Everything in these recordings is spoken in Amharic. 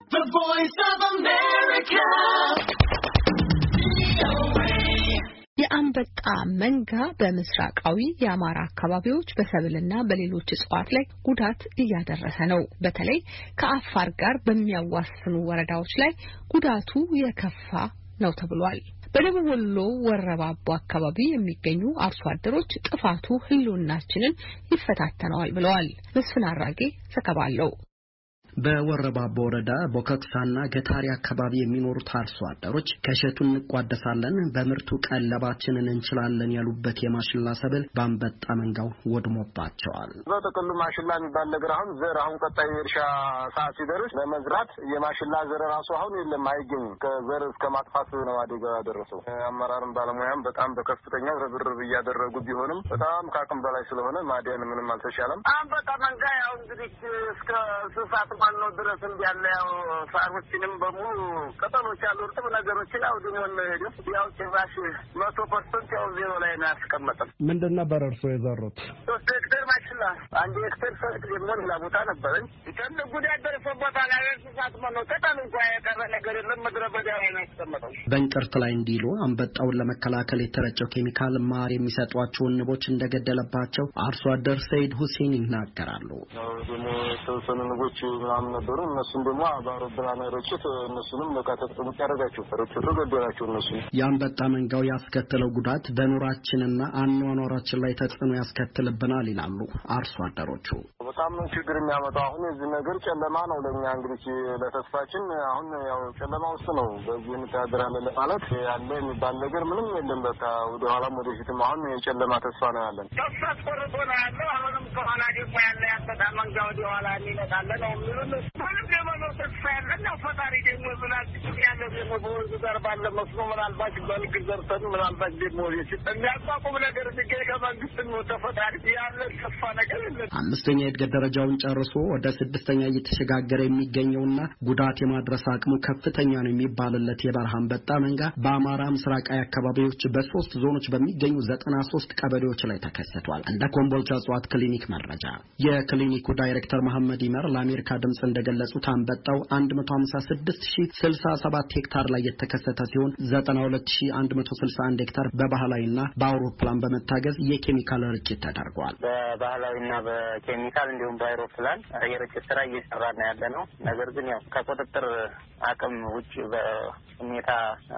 The Voice of America. የአንበጣ መንጋ በምስራቃዊ የአማራ አካባቢዎች በሰብልና በሌሎች እጽዋት ላይ ጉዳት እያደረሰ ነው። በተለይ ከአፋር ጋር በሚያዋስኑ ወረዳዎች ላይ ጉዳቱ የከፋ ነው ተብሏል። በደቡብ ወሎ ወረባቦ አካባቢ የሚገኙ አርሶ አደሮች ጥፋቱ ህልውናችንን ይፈታተነዋል ብለዋል። መስፍን አራጌ ዘገባ አለው። በወረባቦ ወረዳ ቦከክሳና ገታሪ አካባቢ የሚኖሩት አርሶ አደሮች ከሸቱን እንቋደሳለን በምርቱ ቀለባችንን እንችላለን ያሉበት የማሽላ ሰብል በአንበጣ መንጋው ወድሞባቸዋል። በተቀሉ ማሽላ የሚባል ነገር አሁን ዘር አሁን ቀጣይ እርሻ ሰዓት ሲደርስ ለመዝራት የማሽላ ዘር ራሱ አሁን የለም አይገኝም። ከዘር እስከ ማጥፋት ነው አደጋ ያደረሰው። አመራርም ባለሙያም በጣም በከፍተኛ ርብርብ እያደረጉ ቢሆንም በጣም ከአቅም በላይ ስለሆነ ማዲያን ምንም አልተሻለም። አንበጣ መንጋ ያው እንግዲህ እስከ ሰዓት ማነው ድረስ እንዲያለ ያው ሳሮችንም በሙሉ ቅጠሎች ያሉ እርጥብ ነገሮችን አውድሞ ነው ሄደው ያው ጭራሽ 100% ያው ዜሮ ላይ ነው ያስቀመጠው። ምንድን ነበር እርሶ የዘሩት? 3 ሄክታር ማሽላ፣ 1 ሄክታር ሰጥ ደግሞ ሌላ ቦታ ነበረኝ። ይከነ ጉዳት ደርሶበት አላየሱሳት ማነው ቅጠል እንኳን የቀረ ነገር የለም። ምድረ በዳ ላይ ነው ያስቀመጠው። በእንቅርት ላይ እንዲሉ አንበጣውን ለመከላከል የተረጨው ኬሚካል ማር የሚሰጧቸውን ንቦች እንደገደለባቸው አርሶ አደር ሰይድ ሁሴን ይናገራሉ። ደግሞ ተወሰኑ ንቦች ምናምን ነበሩ። እነሱም ደግሞ በአውሮፕላን ርጭት እነሱንም ለቃተጥም ያደረጋቸው ርጭቱ ገደላቸው። እነሱ የአንበጣ መንጋው ያስከተለው ጉዳት በኑራችንና አኗኗራችን ላይ ተጽዕኖ ያስከትልብናል ይላሉ አርሶ አደሮቹ። በጣም ችግር የሚያመጣው አሁን እዚህ ነገር ጨለማ ነው ለኛ። እንግዲህ ለተስፋችን አሁን ያው ጨለማ ውስጥ ነው። በዚህ እንተዳደራለን ማለት ያለ የሚባል ነገር ምንም የለም። በቃ ወደ ኋላም ወደፊትም አሁን የጨለማ ተስፋ ነው ያለን። ተስፋ ቆርጦ ነው ያለው። አሁንም ከኋላ ደግሞ ያለ ያንበጣ መንጋ ወደ ኋላ የሚመጣለ ነው የሚሉት። ምንም የመኖር ተስፋ ያለን ነው። ፈጣሪ ደግሞ ምናምን ያለ ደግሞ በወንዙ ጋር ባለ መስኖ ምናልባት በልግ ዘርተን ምናልባት ደግሞ የሚያቋቁም ነገር ሲገኝ ከመንግስት ነው ተፈጣሪ ያለ ተስፋ ነገር የለም። አምስተኛ የእድገት ደረጃውን ጨርሶ ወደ 6ኛ እየተሸጋገረ የሚገኘውና ጉዳት የማድረስ አቅሙ ከፍተኛ ነው የሚባልለት የበረሃ አንበጣ መንጋ በአማራ ምስራቃዊ አካባቢዎች በ3 ዞኖች በሚገኙ 93 ቀበሌዎች ላይ ተከስቷል። እንደ ኮምቦልቻ እጽዋት ክሊኒክ መረጃ የክሊኒኩ ዳይሬክተር መሐመድ ይመር ለአሜሪካ ድምጽ እንደገለጹት አንበጣው 156067 ሄክታር ላይ የተከሰተ ሲሆን 92161 ሄክታር በባህላዊና በአውሮፕላን በመታገዝ የኬሚካል ርጭት ተደርጓል። በባህላዊና በኬሚካል እንዲሁም በአውሮፕላን የርጭት ስራ እየሰራን ያለነው ነገር ግን ያው ከቁጥጥር አቅም ውጪ በሁኔታ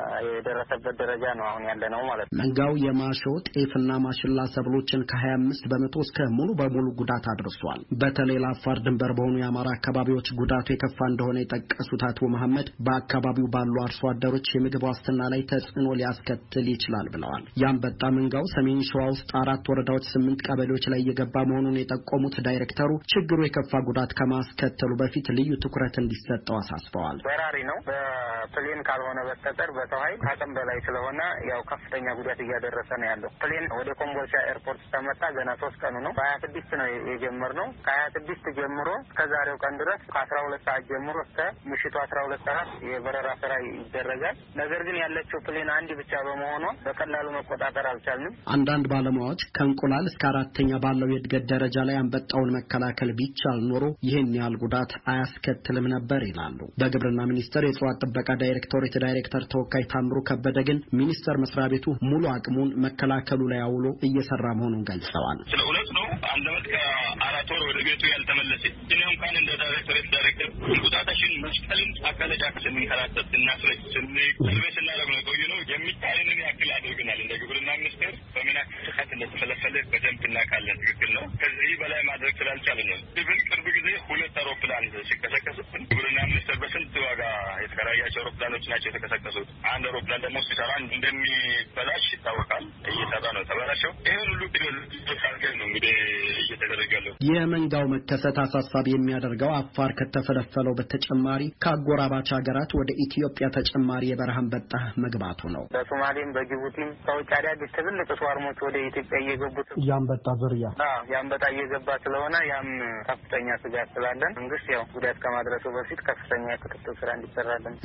የደረሰበት ደረጃ ነው አሁን ያለነው ማለት ነው። መንጋው የማሾ ጤፍና ማሽላ ሰብሎችን ከ25 በመቶ እስከ ሙሉ በሙሉ ጉዳት አድርሷል። በተለይ ለአፋር ድንበር በሆኑ የአማራ አካባቢዎች ጉዳቱ የከፋ እንደሆነ የጠቀሱት አቶ መሐመድ በአካባቢው ባሉ አርሶ አደሮች የምግብ ዋስትና ላይ ተጽዕኖ ሊያስከትል ይችላል ብለዋል። የአንበጣ መንጋው ሰሜን ሸዋ ውስጥ 4 ወረዳዎች 8 ቀበሌዎች ላይ እየገባ መሆኑን የጠቆሙት ዳይሬክተሩ ችግሩ የከፋ ጉዳት ከማስከተሉ በፊት ልዩ ትኩረት እንዲሰጠው አሳስበዋል። በራሪ ነው በፕሌን ካልሆነ በስተቀር በሰው ኃይል ከአቅም በላይ ስለሆነ ያው ከፍተኛ ጉዳት እያደረሰ ነው ያለው። ፕሌን ወደ ኮምቦልቻ ኤርፖርት ተመጣ ገና 3 ቀኑ ነው። በ26 ነው የጀመርነው። ከ26 ጀምሮ እስከዛሬው ቀን ድረስ ከ12 ሰዓት ጀምሮ እስከ ምሽቱ 12 ሰዓት የበረራ ስራ ይደረጋል። ነገር ግን ያለችው ፕሌን አንድ ብቻ በመሆኗ በቀላሉ መቆጣጠር አልቻልንም። አንዳንድ ባለሙያዎች ከእንቁላል እስከ 4ኛ ባለው የእድገት ደረጃ ላይ አንበጣውን መከላከል ቢቻል ኖሮ ይህን ያህል ጉዳት አያስከትልም ነበር ይላሉ። በግብርና ሚኒስቴር የእጽዋት ጥበቃ ዳይሬክቶሬት ዳይሬክተር ተወካይ ታምሩ ከበደ ግን ሚኒስቴር መስሪያ ቤቱ ሙሉ አቅሙን መከላከሉ ላይ አውሎ እየሰራ መሆኑን ገልጸዋል። ስለእውነት ነው አንደበት ከ4 ወር ወደ ቤቱ ያልተመለሰ እኔም እንኳን እንደ ዳይሬክቶሬት ዳይሬክተር እንቁጣጣሽን መስቀልን አካለጃ ከስንከራተት እናስረጭ ስንሰርቪስ እናደርግ ነው ቆዩ ነው የሚታየንን ያክል አድርገናል። እንደ ግብርና ሚኒስቴር በምን አክሰት እንደተፈለፈለ በደንብ እናውቃለን። ትክክል ነው። ከዚህ በላይ ማድረግ ስላልቻልን ነው። ቅርብ ጊዜ 2 አውሮፕላን ሲከሰከሱብን ግብርና ሚኒስቴር በስንት ዋጋ የተከራያቸው አውሮፕላኖች ናቸው የተከሰከሱት። አንድ አውሮፕላን ደግሞ ሲሰራ እንደሚበላሽ ይታወቃል። እየሰራ ነው ተበላሸው። ይሄን ሁሉ ተሳርገን ነው እንግዲህ እየተደረገ ያለው። የመንጋው መከሰት አሳሳቢ የሚያደርገው አፋር ከተፈለፈለው በተጨማሪ ከአጎራባች ሀገራት ወደ ኢትዮጵያ ተጨማሪ የበረሃ አንበጣ መግባቱ ነው። በሶማሌም በጅቡቲም ከውጭ አዳዲስ ትልልቅ ስዋርሞች ወደ ኢትዮጵያ እየገቡት የአንበጣ ዝርያ የአንበጣ እየገባ ስለሆነ ያም ከፍተኛ ስጋት ስላለን መንግስት ያው ጉዳት ከማድረሱ በፊት ከፍተኛ ክትትል ስራ እንዲሰራለን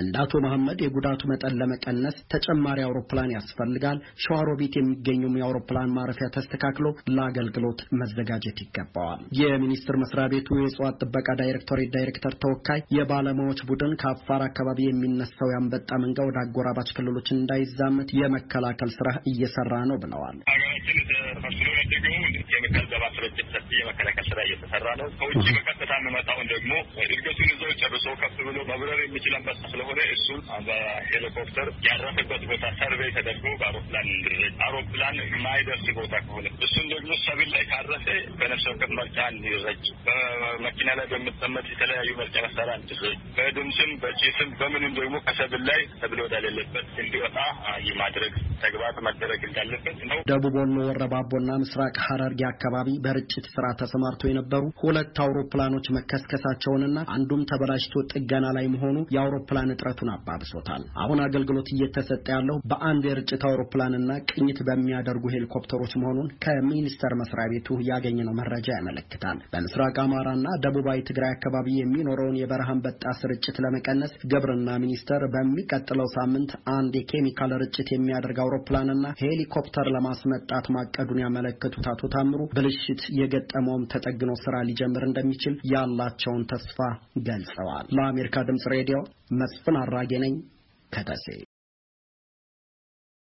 እንደ አቶ መሐመድ የጉዳቱ መጠን ለመቀነስ ተጨማሪ አውሮፕላን ያስፈልጋል። ሸዋሮቢት የሚገኘው የአውሮፕላን ማረፊያ ተስተካክሎ ለአገልግሎት መዘጋጀት ይገባዋል። የሚኒስቴር መስሪያ ቤቱ የእጽዋት ጥበቃ ዳይሬክቶሬት ዳይሬክተር ተወካይ የባለሙያዎች ቡድን ከአፋር አካባቢ የሚነሳው ያንበጣ መንጋ ወደ አጎራባች ክልሎች እንዳይዛመት የመከላከል ስራ እየሰራ ነው ብለዋል። የመከላከል ስራ እየተሰራ ነው። ከውጭ በቀጥታ የሚመጣውን ደግሞ እድገቱን ይዘው ጨርሶ ከፍ ብሎ መብረር የሚችል አንበሳ ስለሆነ እሱን በሄሊኮፕተር ያረፈበት ቦታ ሰርቬይ ተደርጎ በአውሮፕላን እንዲረጭ፣ አውሮፕላን የማይደርስ ቦታ ከሆነ እሱን ደግሞ ሰብል ላይ ካረፈ በነፍስ ወከፍ መርጫ እንዲረጭ፣ በመኪና ላይ በምትጠመጥ የተለያዩ መርጫ መሳሪያ እንዲረጭ፣ በድምፅም በጭስም በምንም ደግሞ ከሰብል ላይ ሰብል ወዳሌለበት እንዲወጣ የማድረግ ተግባር መደረግ እንዳለበት ነው። ደቡብ ወሎ ወረባቦና ምስራቅ ሐረርጌ አካባቢ በርጭት ስራ ተሰማርተው የነበሩ 2 አውሮፕላኖች መከስከሳቸውንና አንዱም ተበላሽቶ ጥገና ላይ መሆኑ የአውሮፕላን እጥረቱን አባብሶታል። አሁን አገልግሎት እየተሰጠ ያለው በአንድ የርጭት አውሮፕላንና ቅኝት በሚያደርጉ ሄሊኮፕተሮች መሆኑን ከሚኒስቴር መስሪያ ቤቱ ያገኘነው መረጃ ያመለክታል። በምስራቅ አማራና ደቡባዊ ትግራይ አካባቢ የሚኖረውን የበረሃ አንበጣ ስርጭት ለመቀነስ ግብርና ሚኒስቴር በሚቀጥለው ሳምንት አንድ የኬሚካል ርጭት የሚያደርግ አውሮፕላንና ሄሊኮፕተር ለማስመጣት ማቀዱን ያመለከቱት አቶ ታምሩ ብልሽት የገጠመውም ተጠግኖ ስራ ሊጀምር እንደሚችል ያላቸውን ተስፋ ገልጸዋል። ለአሜሪካ ድምጽ ሬዲዮ መስፍን አራጌ ነኝ ከደሴ።